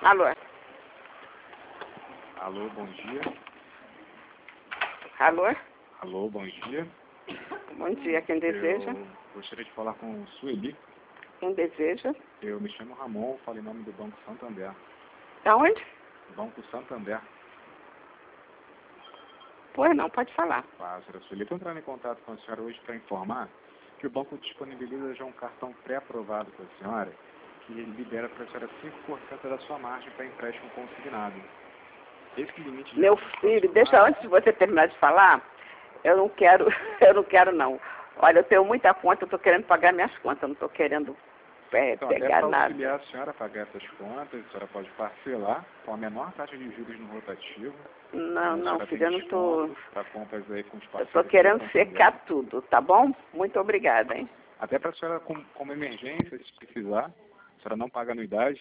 Alô? Alô, bom dia. Alô? Alô, bom dia. Bom dia, quem deseja? Eu gostaria de falar com o Sueli. Quem deseja? Eu me chamo Ramon, falo em nome do Banco Santander. Da onde? Banco Santander. Pois não, pode falar. A senhora Sueli, estou entrando em contato com a senhora hoje para informar que o banco disponibiliza já um cartão pré-aprovado para a senhora, que libera para a senhora 5% da sua margem para empréstimo consignado. Esse limite de Meu filho, deixa antes de você terminar de falar, eu não quero, não. Olha, eu tenho muita conta, eu estou querendo pagar minhas contas, eu não estou querendo Então, pegar até para nada. auxiliar a senhora a pagar essas contas, a senhora pode parcelar com a menor taxa de juros no rotativo. Não, filho, eu não estou... Para compras aí com os Eu parceiros. estou querendo secar tudo, tá bom? Muito obrigada, hein? Até para a senhora, como emergência, se precisar, a senhora não paga anuidade.